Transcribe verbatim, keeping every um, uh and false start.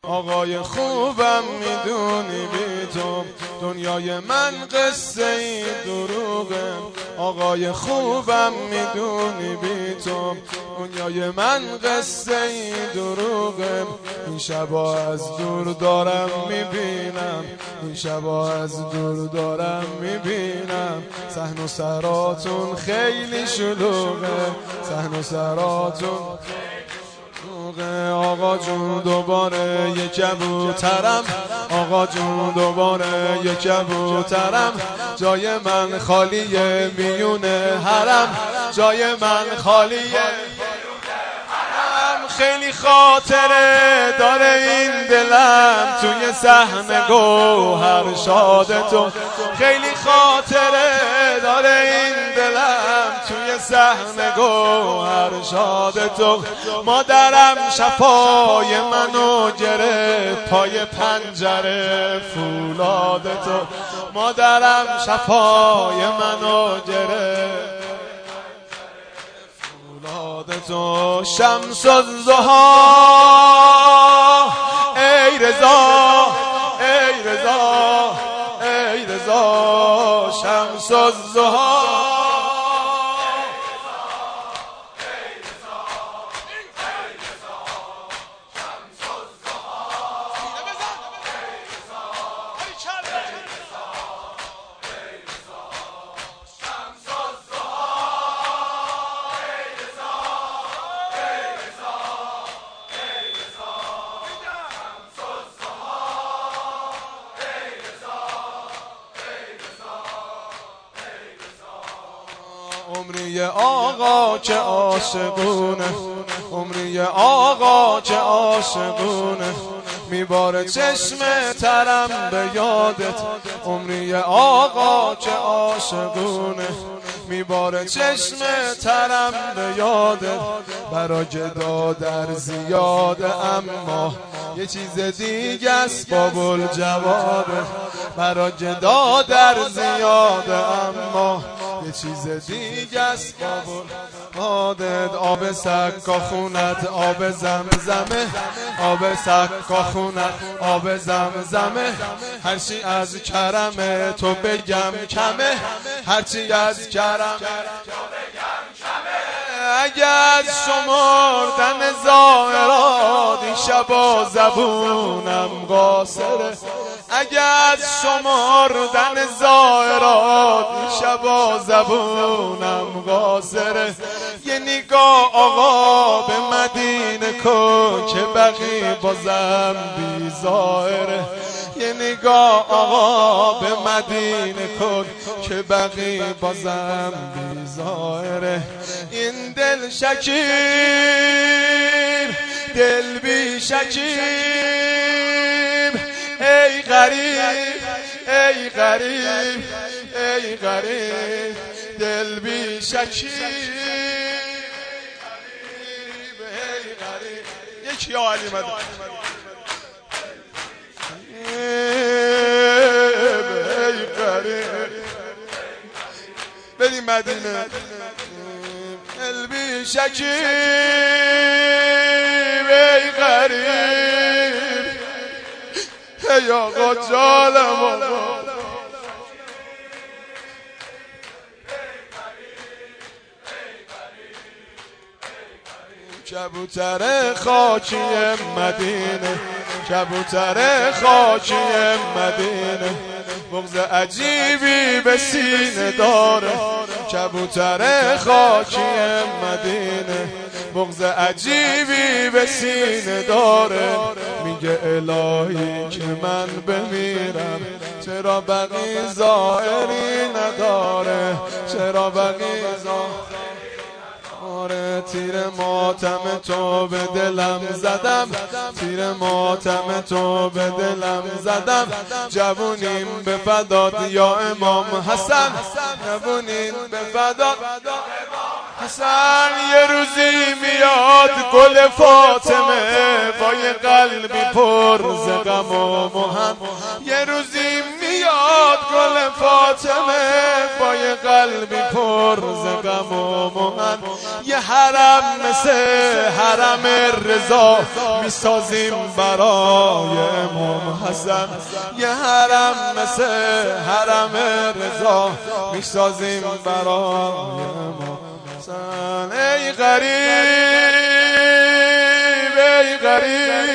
آقای خوبم میدونی بی تو دنیای من قصه ای دروغه. آقای خوبم میدونی بی تو دنیای من قصه ای دروغه. این شبا از دور دارم میبینم، این شبا از دور دارم میبینم صحن و سراتون خیلی شلوغه، صحن و سراتون. آقا جون دوباره یک کبوترم، آقا جون دوباره یک کبوترم، جای من خالیه میونه حرم، جای من خالیه. خیلی خاطره داره این دلم توی صحن گوهر شاد تو، خیلی خاطره داره این دلم توی صحن گوهر شاد تو. مادرم شفای منو گرفت پای پنجره فولاد تو، مادرم شفای منو گرفت تو. شمس الضحی ای رضا ای رضا ای رضا، شمس الضحی عمری آقا که عاشقونه، عمری آقا که عاشقونه، میباره چشم ترم به یادت. عمری آقا که عاشقونه، میباره چشم ترم به یادت. برا جدا در زیاده اما یه چیز دیگه است بابل جوابه. برا جدا در زیاده اما یه چیز دیگه است بابل عادت. آب سکا خونت آب زمزمه، آب سکا خونت آب زمزمه، هرچی از کرم تو بگم کمه، هرچی از کرم تو بگم کمه. اگه از شمردن زائرات این شبا زبونم قاصره، اگه از شمردن زائرات این شبا زبونم قاصره. یه نگاه آقا به مدینه کن که بقی بازم بی ظاهره، یه نگاه آقا به مدینه کن که بقی بازم بی ظاهره. این دل شکیر دل بی شکیر ای غریب ای غریب ای غریب دل بی شکیر ای غریب. یکی یا علی مدد ای غریب بریم مدینه. دل بی شکیر ای غریب ای آقا جالم آقا. کبوتر خاکی مدینه، کبوتر خاکی مدینه، بغض عجیبی به سینه داره. کبوتر خاکی مدینه، بغض عجیبی به سینه داره. میگه الهی که من بمیرم چرا بقی ظاهری نداره، چرا بقی ظاهری. تیر ماتم تو به دلم زدم، تیر ماتم تو به دلم زدم. جوونیم به فدات یا امام حسن، جوونیم به فدات حسن. یه روزی میاد گل فاطمه با یه قلبی پر ز غم و محن، یه روزی میاد گل آل فاطمه با یه قلبی پر ز غم و محن یه حرم مثل حرم رضا میسازیم برای امام حسن یه حرم مثل حرم رضا میسازیم برای امام حسن ای غریب ای غریب